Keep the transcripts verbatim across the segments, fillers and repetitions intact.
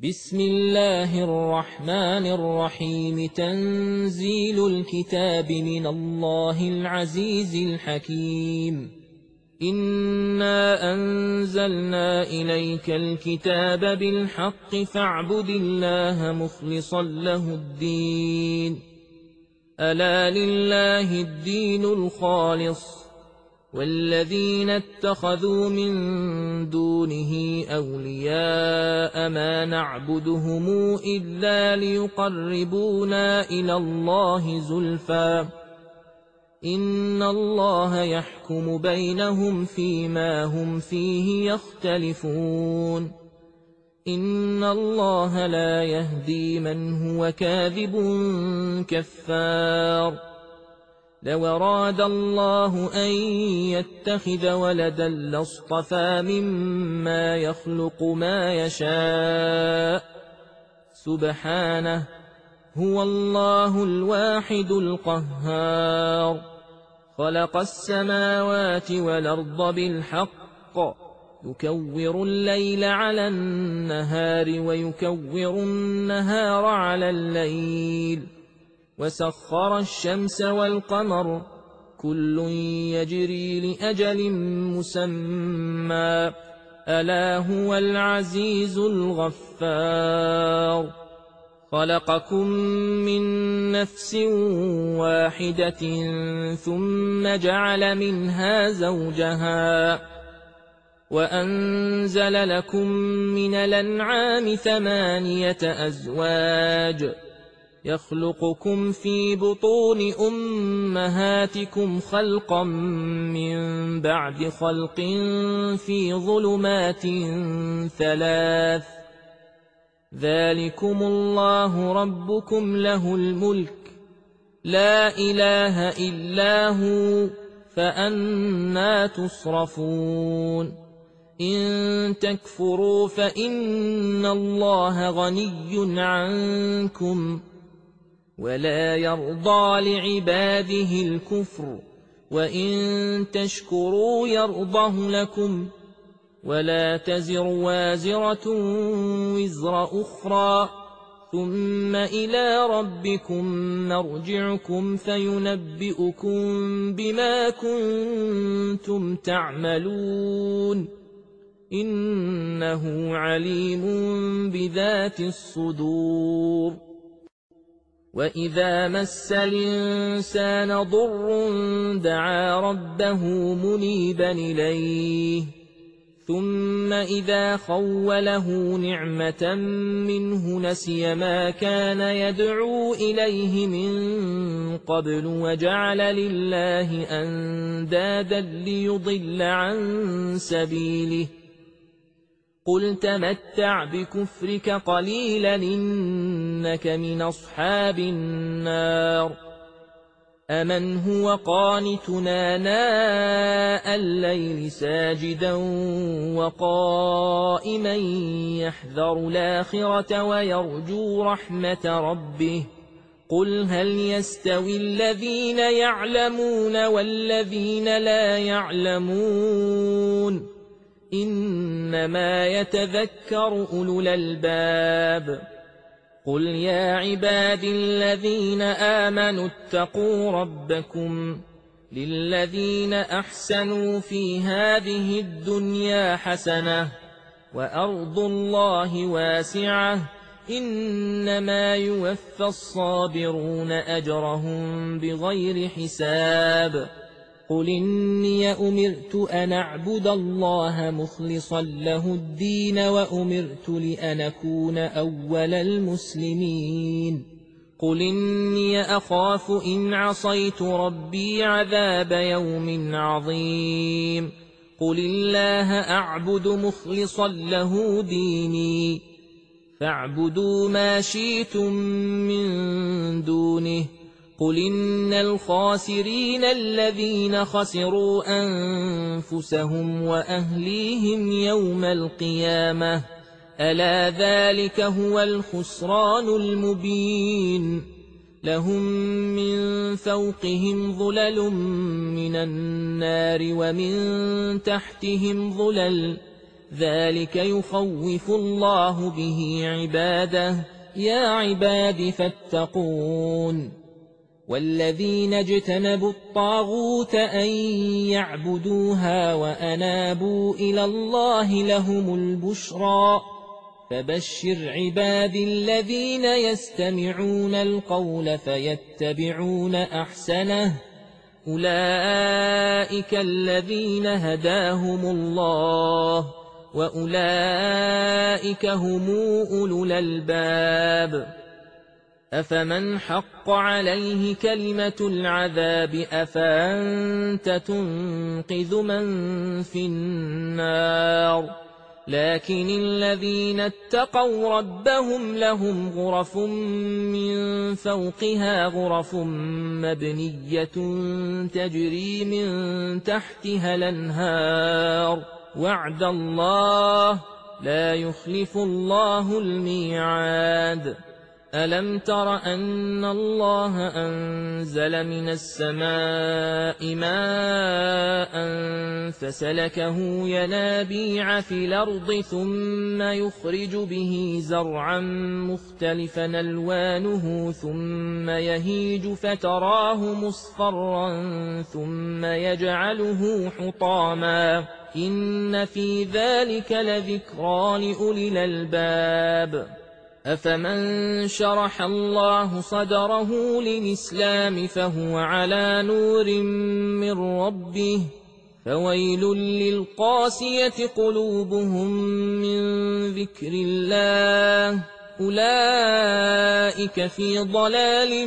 بسم الله الرحمن الرحيم تنزيل الكتاب من الله العزيز الحكيم إنا أنزلنا إليك الكتاب بالحق فاعبد الله مخلصا له الدين ألا لله الدين الخالص والذين اتخذوا من دونه أولياء ما نعبدهم إلا ليقربونا إلى الله زلفى إن الله يحكم بينهم فيما هم فيه يختلفون إن الله لا يهدي من هو كاذب كفار لو أراد الله أن يتخذ ولدا لاصطفى مما يخلق ما يشاء سبحانه هو الله الواحد القهار خلق السماوات والأرض بالحق يكور الليل على النهار ويكور النهار على الليل وسخر الشمس والقمر كل يجري لأجل مسمى ألا هو العزيز الغفار خلقكم من نفس واحدة ثم جعل منها زوجها وأنزل لكم من الأنعام ثمانية أزواج يخلقكم في بطون أمهاتكم خلقا من بعد خلق في ظلمات ثلاث ذلكم الله ربكم له الملك لا إله إلا هو فأنى تصرفون إن تكفروا فإن الله غني عنكم ولا يرضى لعباده الكفر وإن تشكروا يرضه لكم ولا تزر وازرة وزر أخرى ثم إلى ربكم مرجعكم فينبئكم بما كنتم تعملون إنه عليم بذات الصدور وإذا مس الإنسان ضر دعا ربه منيبا إليه ثم إذا خوله نعمة منه نسي ما كان يدعو إليه من قبل وجعل لله أندادا ليضل عن سبيله قل تمتع بكفرك قليلا إنك من أصحاب النار أمن هو قانتنا ناء الليل ساجدا وقائما يحذر الآخرة ويرجو رحمة ربه قل هل يستوي الذين يعلمون والذين لا يعلمون إنما يتذكر أولو الألباب قل يا عبادي الذين آمنوا اتقوا ربكم للذين أحسنوا في هذه الدنيا حسنة وأرض الله واسعة إنما يوفى الصابرون أجرهم بغير حساب قل إني أمرت أن أعبد الله مخلصا له الدين وأمرت لأن أكون أول المسلمين قل إني أخاف إن عصيت ربي عذاب يوم عظيم قل الله أعبد مخلصا له ديني فاعبدوا ما شئتم من دونه قل إن الخاسرين الذين خسروا أنفسهم وأهليهم يوم القيامة ألا ذلك هو الخسران المبين لهم من فوقهم ظلل من النار ومن تحتهم ظلل ذلك يخوف الله به عباده يا عباد فاتقون والذين اجتنبوا الطاغوت أن يعبدوها وأنابوا إلى الله لهم البشرى فبشر عباد الذين يستمعون القول فيتبعون أحسنه أولئك الذين هداهم الله وأولئك هم أولو الألباب أفمن حق عليه كلمة العذاب أفأنت تنقذ من في النار لكن الذين اتقوا ربهم لهم غرف من فوقها غرف مبنية تجري من تحتها الأنهار وعد الله لا يخلف الله الميعاد ألم تر أن الله أنزل من السماء ماء فسلكه ينابيع في الأرض ثم يخرج به زرعا مختلفا ألوانه ثم يهيج فتراه مصفرا ثم يجعله حطاما إن في ذلك لذكرى لأولي الألباب أفمن شرح الله صدره للإسلام فهو على نور من ربه فويل للقاسية قلوبهم من ذكر الله أولئك في ضلال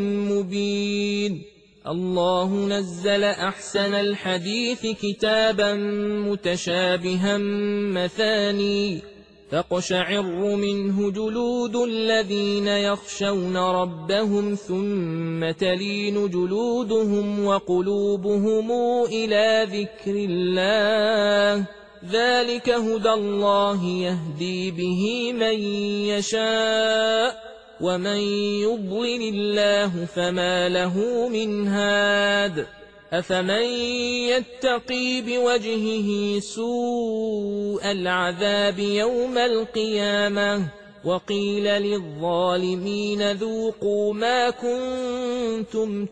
مبين الله نزل أحسن الحديث كتابا متشابها مثاني تقشعر منه جلود الذين يخشون ربهم ثم تلين جلودهم وقلوبهم إلى ذكر الله ذلك هدى الله يهدي به من يشاء ومن يضلل الله فما له من هاد أفمن يتقي بوجهه سوء العذاب يوم القيامة وقيل للظالمين ذوقوا ما كنتم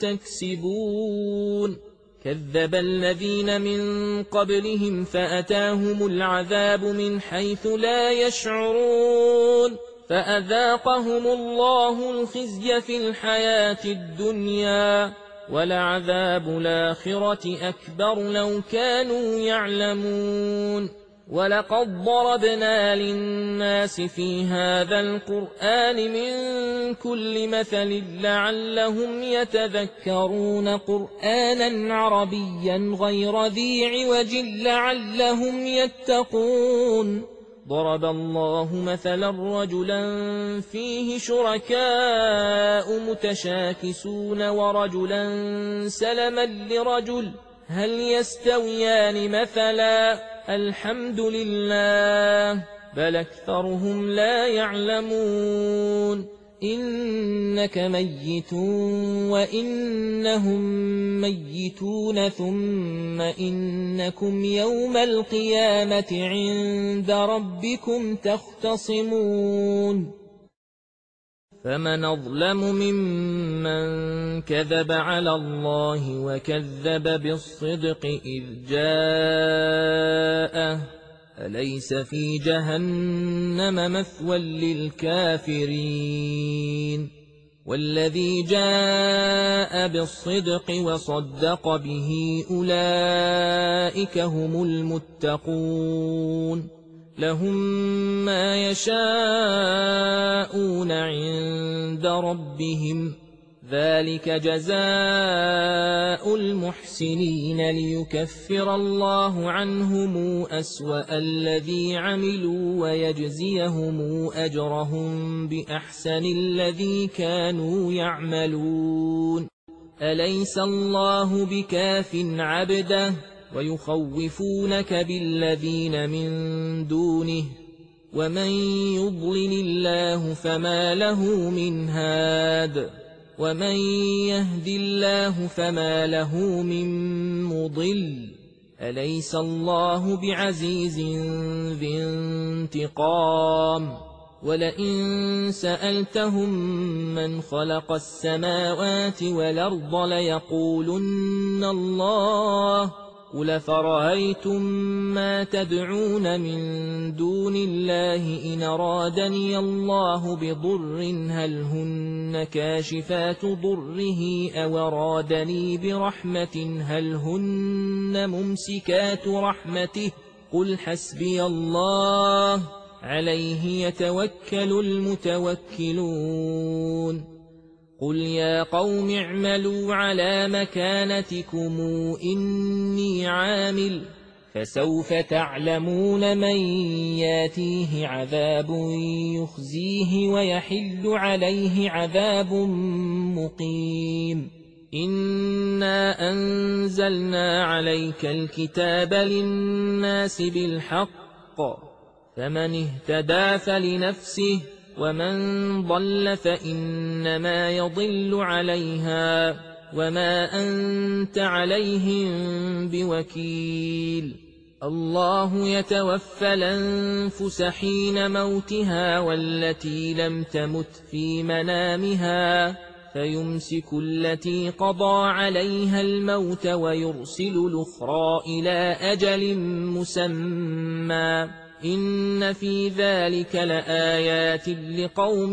تكسبون كذب الذين من قبلهم فأتاهم العذاب من حيث لا يشعرون فأذاقهم الله الخزي في الحياة الدنيا ولعذاب الآخرة أكبر لو كانوا يعلمون ولقد ضربنا للناس في هذا القرآن من كل مثل لعلهم يتذكرون قرآنا عربيا غير ذي عوج لعلهم يتقون ضرب الله مثلا رجلا فيه شركاء متشاكسون ورجلا سلما لرجل هل يستويان مثلا الحمد لله بل أكثرهم لا يعلمون إنك ميت وإنهم ميتون ثم إنكم يوم القيامة عند ربكم تختصمون فمن أظلم ممن كذب على الله وكذب بالصدق إذ جاءه أليس في جهنم مثوى للكافرين والذي جاء بالصدق وصدق به أولئك هم المتقون لهم ما يشاءون عند ربهم ذلك جزاء المحسنين ليكفر الله عنهم أسوأ الذي عملوا ويجزيهم أجرهم بأحسن الذي كانوا يعملون أليس الله بكاف عبده ويخوفونك بالذين من دونه ومن يضلل الله فما له من هاد ومن يهد الله فما له من مضل أليس الله بعزيز ذي انتقام ولئن سألتهم من خلق السماوات والأرض ليقولن الله قل فرأيتم ما تدعون من دون الله إن أرادني الله بضر هل هن كاشفات ضره أو أرادني برحمة هل هن ممسكات رحمته قل حسبي الله عليه يتوكل المتوكلون قل يا قوم اعملوا على مكانتكم إني عامل فسوف تعلمون من ياتيه عذاب يخزيه ويحل عليه عذاب مقيم إنا أنزلنا عليك الكتاب للناس بالحق فمن اهتدى فلنفسه ومن ضل فإنما يضل عليها وما أنت عليهم بوكيل الله يتوفى الأنفس حين موتها والتي لم تمت في منامها فيمسك التي قضى عليها الموت ويرسل الأخرى إلى أجل مسمى إن في ذلك لآيات لقوم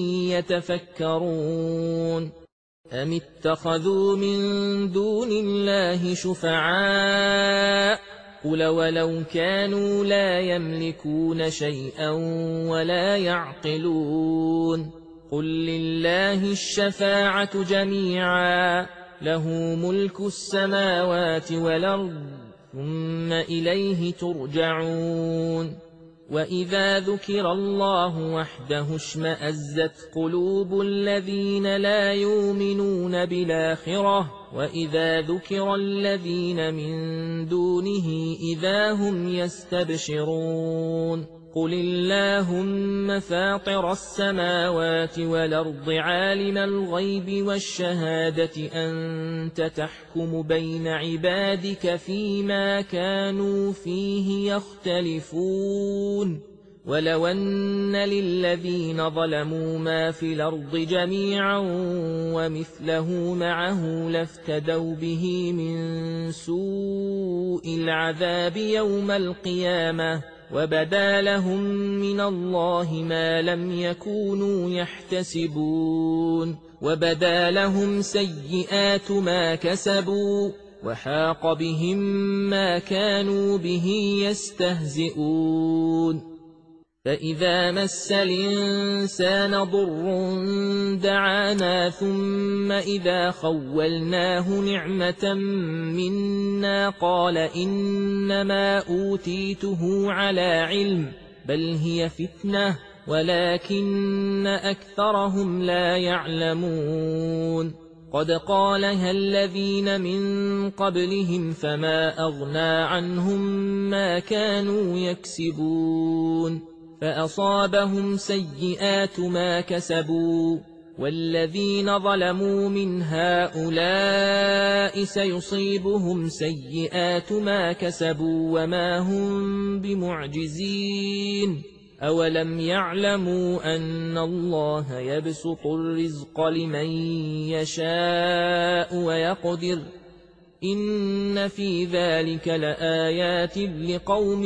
يتفكرون أم اتخذوا من دون الله شفعاء قل ولو كانوا لا يملكون شيئا ولا يعقلون قل لله الشفاعة جميعا له ملك السماوات والأرض ثم إليه ترجعون وإذا ذكر الله وحده اشمأزت قلوب الذين لا يؤمنون بالآخرة وإذا ذكر الذين من دونه إذا هم يستبشرون قل اللهم فاطر السماوات والأرض عالم الغيب والشهادة أنت تحكم بين عبادك فيما كانوا فيه يختلفون ولو أن للذين ظلموا ما في الأرض جميعا ومثله معه لافتدوا به من سوء العذاب يوم القيامة وبدا لهم من الله ما لم يكونوا يحتسبون وبدا لهم سيئات ما كسبوا وحاق بهم ما كانوا به يستهزئون فإذا مس الإنسان ضر دعانا ثم إذا خولناه نعمة منا قال إنما أوتيته على علم بل هي فتنة ولكن أكثرهم لا يعلمون قد قالها الذين من قبلهم فما أغنى عنهم ما كانوا يكسبون فأصابهم سيئات ما كسبوا والذين ظلموا من هؤلاء سيصيبهم سيئات ما كسبوا وما هم بمعجزين أولم يعلموا أن الله يبسط الرزق لمن يشاء ويقدر إن في ذلك لآيات لقوم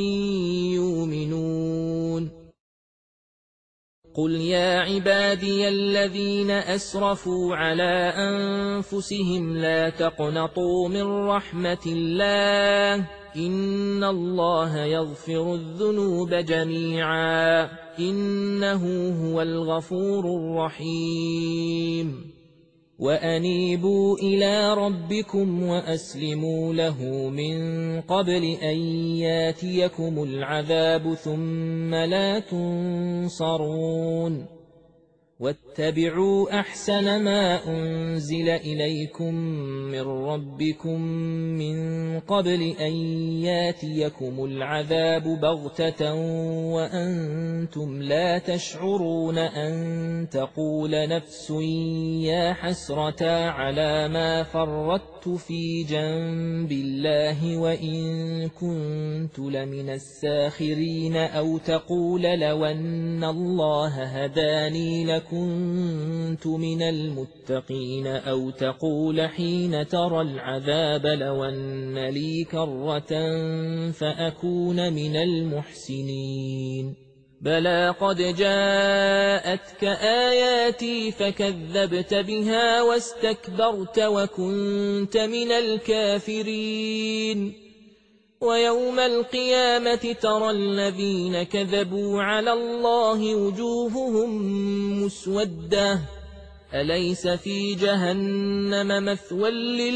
يؤمنون قل يا عبادي الذين أسرفوا على أنفسهم لا تقنطوا من رحمة الله إن الله يغفر الذنوب جميعا إنه هو الغفور الرحيم وأنيبوا إلى ربكم وأسلموا له من قبل أن ياتيكم العذاب ثم لا تنصرون واتبعوا أحسن ما أنزل إليكم من ربكم من قبل أن ياتيكم العذاب بغتة وأنتم لا تشعرون أن تقول نفس يا حسرة على ما فرطت في جنب الله وإن كنت لمن الساخرين أو تقول لو أن الله هداني لكنت من المتقين أو تقول حين ترى العذاب لو أن لي كرة فأكون من المحسنين بلى قد جاءتك آياتي فكذبت بها واستكبرت وكنت من الكافرين ويوم القيامة ترى الذين كذبوا على الله وجوههم مسودة أليس في جهنم مثوى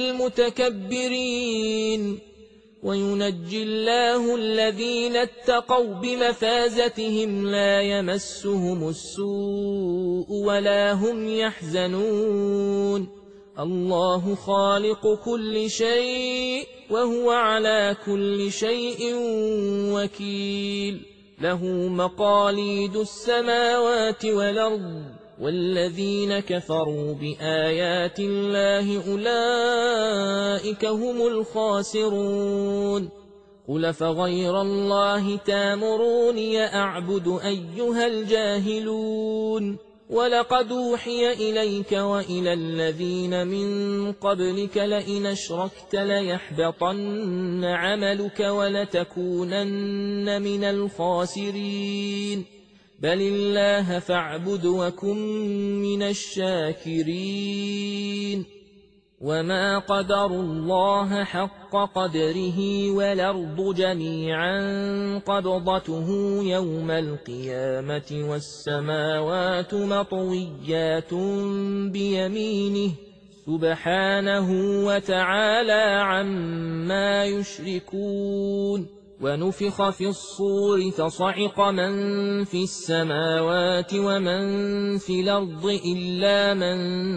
للمتكبرين وينجي الله الذين اتقوا بمفازتهم لا يمسهم السوء ولا هم يحزنون الله خالق كل شيء وهو على كل شيء وكيل له مقاليد السماوات والأرض والذين كفروا بآيات الله أولئك هم الخاسرون قل فغير الله تامروني أعبد أيها الجاهلون ولقد أوحي إليك وإلى الذين من قبلك لئن أشركت ليحبطن عملك ولتكونن من الخاسرين بل الله فاعبد وكن من الشاكرين وما قدروا الله حق قدره والأرض جميعا قبضته يوم القيامة والسماوات مطويات بيمينه سبحانه وتعالى عما يشركون ونفخ في الصور فصعق من في السماوات ومن في الأرض إلا من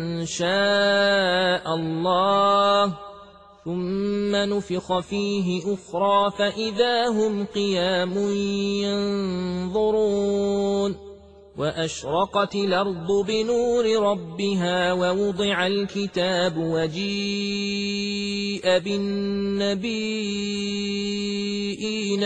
شاء الله ثم نفخ فيه أخرى فإذا هم قيام ينظرون وأشرقت الأرض بنور ربها ووضع الكتاب وجيء بالنبيين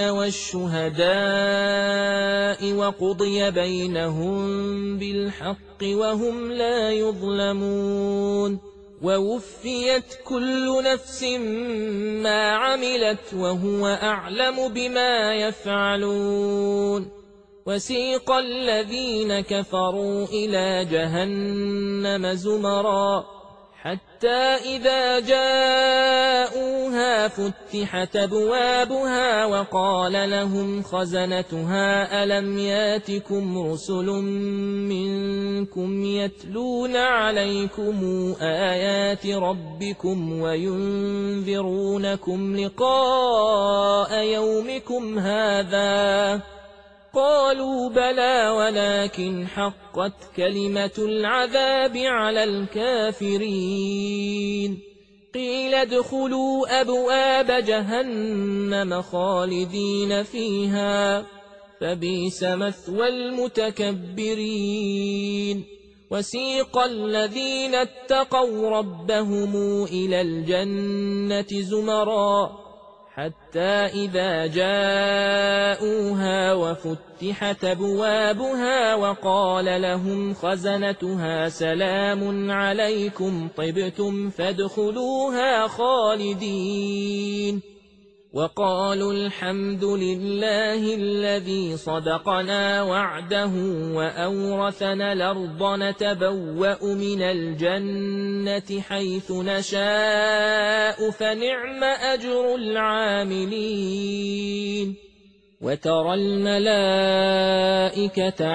والشهداء وقضي بينهم بالحق وهم لا يظلمون ووفيت كل نفس ما عملت وهو أعلم بما يفعلون وسيق الذين كفروا إلى جهنم زمرا حتى إذا جاءوها فتحت أبوابها وقال لهم خزنتها ألم ياتكم رسل منكم يتلون عليكم آيات ربكم وينذرونكم لقاء يومكم هذا قالوا بلى ولكن حقت كلمة العذاب على الكافرين قيل ادخلوا أبواب جهنم خالدين فيها فبئس مثوى المتكبرين وسيق الذين اتقوا ربهم إلى الجنة زمرا حتى إذا جاءوها وفتحت أبوابها وقال لهم خزنتها سلام عليكم طبتم فادخلوها خالدين وقالوا الحمد لله الذي صدقنا وعده وأورثنا الأرض نتبوأ من الجنة حيث نشاء فنعم أجر العاملين وترى الملائكة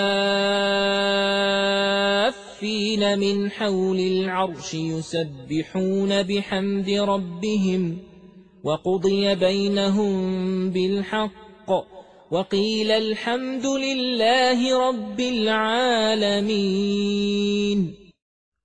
حافين من حول العرش يسبحون بحمد ربهم وقضي بينهم بالحق وقيل الحمد لله رب العالمين.